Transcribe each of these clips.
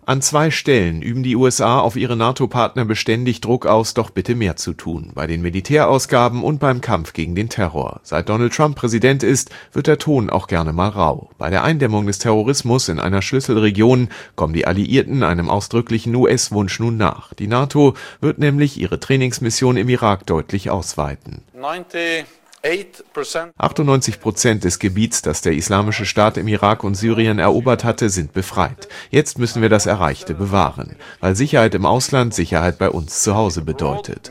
An 2 Stellen üben die USA auf ihre NATO-Partner beständig Druck aus, doch bitte mehr zu tun. Bei den Militärausgaben und beim Kampf gegen den Terror. Seit Donald Trump Präsident ist, wird der Ton auch gerne mal rau. Bei der Eindämmung des Terrorismus in einer Schlüsselregion kommen die Alliierten einem ausdrücklichen US-Wunsch nun nach. Die NATO wird nämlich ihre Trainingsmission im Irak deutlich ausweiten. 98% des Gebiets, das der Islamische Staat im Irak und Syrien erobert hatte, sind befreit. Jetzt müssen wir das Erreichte bewahren, weil Sicherheit im Ausland Sicherheit bei uns zu Hause bedeutet,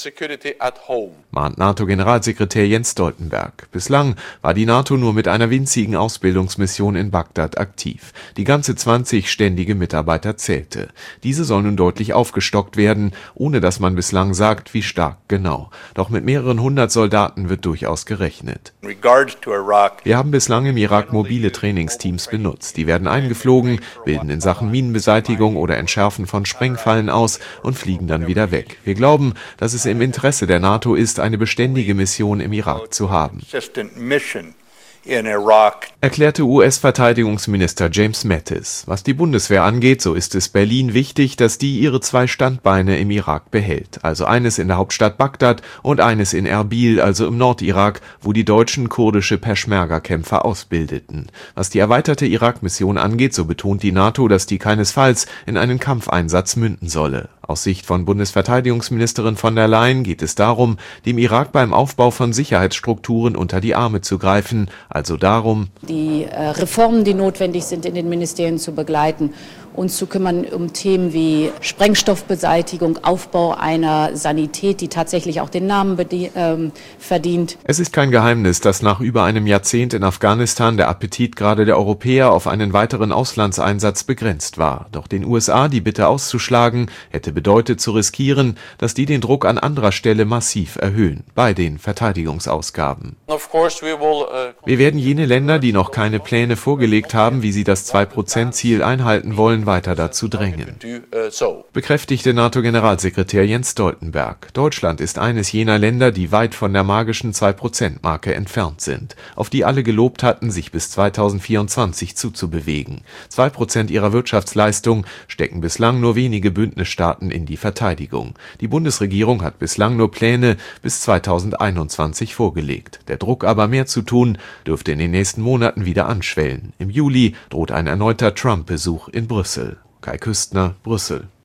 mahnt NATO-Generalsekretär Jens Stoltenberg. Bislang war die NATO nur mit einer winzigen Ausbildungsmission in Bagdad aktiv, die ganze 20 ständige Mitarbeiter zählte. Diese soll nun deutlich aufgestockt werden, ohne dass man bislang sagt, wie stark genau. Doch mit mehreren 100 Soldaten wird durchaus gerechnet. Wir haben bislang im Irak mobile Trainingsteams benutzt. Die werden eingeflogen, bilden in Sachen Minenbeseitigung oder Entschärfen von Sprengfallen aus und fliegen dann wieder weg. Wir glauben, dass es im Interesse der NATO ist, eine beständige Mission im Irak zu haben, erklärte US-Verteidigungsminister James Mattis. Was die Bundeswehr angeht, so ist es Berlin wichtig, dass die ihre 2 Standbeine im Irak behält. Also eines in der Hauptstadt Bagdad und eines in Erbil, also im Nordirak, wo die Deutschen kurdische Peschmerga-Kämpfer ausbildeten. Was die erweiterte Irak-Mission angeht, so betont die NATO, dass die keinesfalls in einen Kampfeinsatz münden solle. Aus Sicht von Bundesverteidigungsministerin von der Leyen geht es darum, dem Irak beim Aufbau von Sicherheitsstrukturen unter die Arme zu greifen, also darum, die Reformen, die notwendig sind, in den Ministerien zu begleiten, uns zu kümmern um Themen wie Sprengstoffbeseitigung, Aufbau einer Sanität, die tatsächlich auch den Namen verdient. Es ist kein Geheimnis, dass nach über einem Jahrzehnt in Afghanistan der Appetit gerade der Europäer auf einen weiteren Auslandseinsatz begrenzt war. Doch den USA die Bitte auszuschlagen, hätte bedeutet zu riskieren, dass die den Druck an anderer Stelle massiv erhöhen, bei den Verteidigungsausgaben. Wir werden jene Länder, die noch keine Pläne vorgelegt haben, wie sie das 2%-Ziel einhalten wollen, weiter dazu drängen, bekräftigte NATO-Generalsekretär Jens Stoltenberg. Deutschland ist eines jener Länder, die weit von der magischen 2%-Marke entfernt sind, auf die alle gelobt hatten, sich bis 2024 zuzubewegen. 2% ihrer Wirtschaftsleistung stecken bislang nur wenige Bündnisstaaten in die Verteidigung. Die Bundesregierung hat bislang nur Pläne bis 2021 vorgelegt. Der Druck aber, mehr zu tun, dürfte in den nächsten Monaten wieder anschwellen. Im Juli droht ein erneuter Trump-Besuch in Brüssel. Kai Küstner, Brüssel.